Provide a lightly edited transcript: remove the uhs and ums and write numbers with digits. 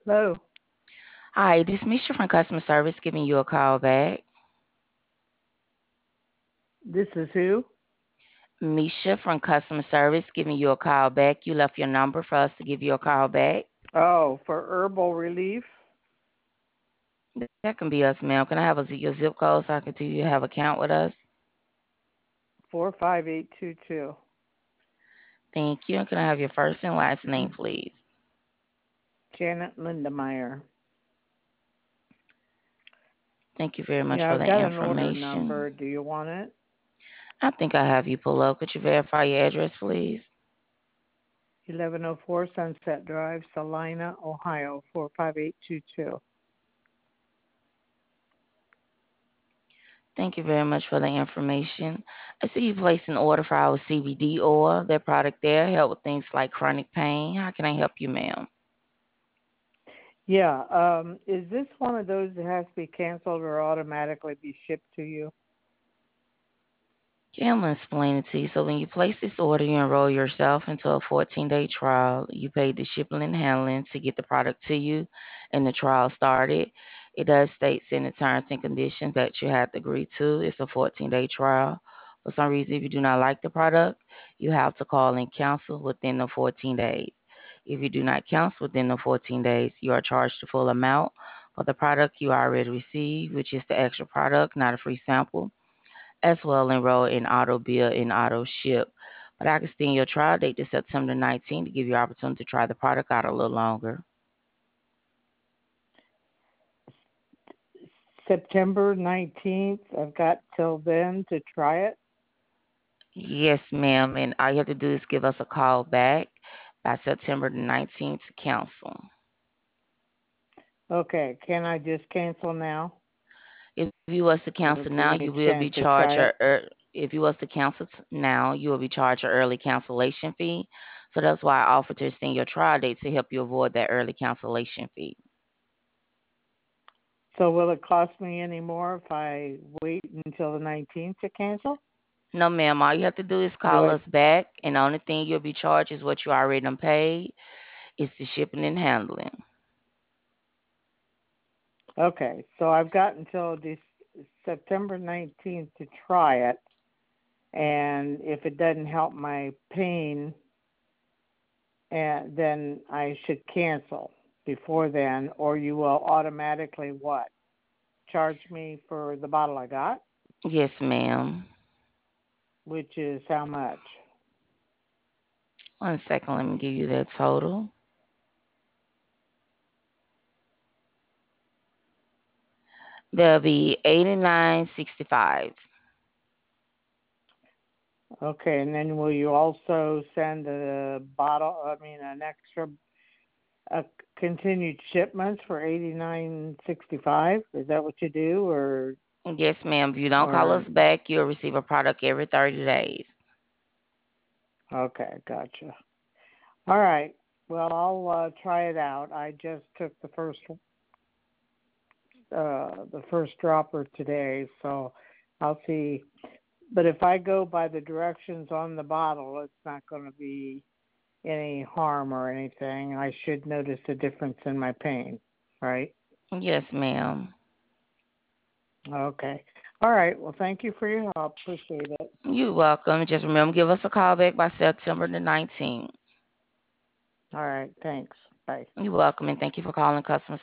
Hello, Hi, this is Misha from customer service giving you a call back. this is who? Misha from customer service giving you a call back. You left your number for us to give you a call back. Oh, for herbal relief, That can be us, ma'am. Can I have your zip code so I can tell you have account with us? 45822. Thank you. And can I have your first and last name, please? Janet Lindemeyer. Thank you very much Yeah, for I've the got an order information. number. Do you want it? I think I have you pull up. Could you verify your address, please? 1104 Sunset Drive, Salina, Ohio, 45822. Thank you very much for the information. I see you placed an order for our CBD oil. That product there help with things like chronic pain. How can I help you, ma'am? Yeah, is this one of those that has to be canceled or automatically be shipped to you? Yeah, I'm gonna explain it to you. So when you place this order, you enroll yourself into a 14-day trial. You pay the shipping and handling to get the product to you, and the trial started. It does state in the terms and conditions that you have to agree to. It's a 14-day trial. For some reason, if you do not like the product, you have to call and cancel within the 14 days. If you do not cancel within the 14 days, you are charged the full amount for the product you already received, which is the extra product, not a free sample as well enroll in auto bill and auto ship. But I can extend your trial date to September 19th to give you opportunity to try the product out a little longer. September 19th. I've got till then to try it. Yes, ma'am. And all you have to do is give us a call back by September the 19th to cancel. Okay, can I just cancel now? If you was to cancel Or now, give you me a will be chance to charged try it? if you was to cancel now, you will be charged an early cancellation fee. So that's why I offered to extend your trial date to help you avoid that early cancellation fee. So will it cost me any more if I wait until the 19th to cancel? No, ma'am. All you have to do is Or do call I? us back, and the only thing you'll be charged is what you already done paid. It's the shipping and handling. Okay, so I've got until this September 19th to try it, and if it doesn't help my pain, and then I should cancel before then, or you will automatically what? Charge me for the bottle I got, Yes, ma'am. which is how much? 1 second, let me give you that total. There'll be 89.65. Okay, and then will you also send a bottle? I mean, an extra a continued shipments for 89.65. Is that what you do, Yes, ma'am. If you don't call us or back, you'll receive a product every 30 days. okay, gotcha. All right. Well, I'll try it out. I just took the first dropper today, so I'll see. But if I go by the directions on the bottle, it's not going to be any harm or anything. I should notice a difference in my pain, right? Yes, ma'am. Okay. All right. Well, thank you for your help. Appreciate it. You're welcome. Just remember, give us a call back by September the 19th. All right. Thanks. Bye. You're welcome, and thank you for calling customer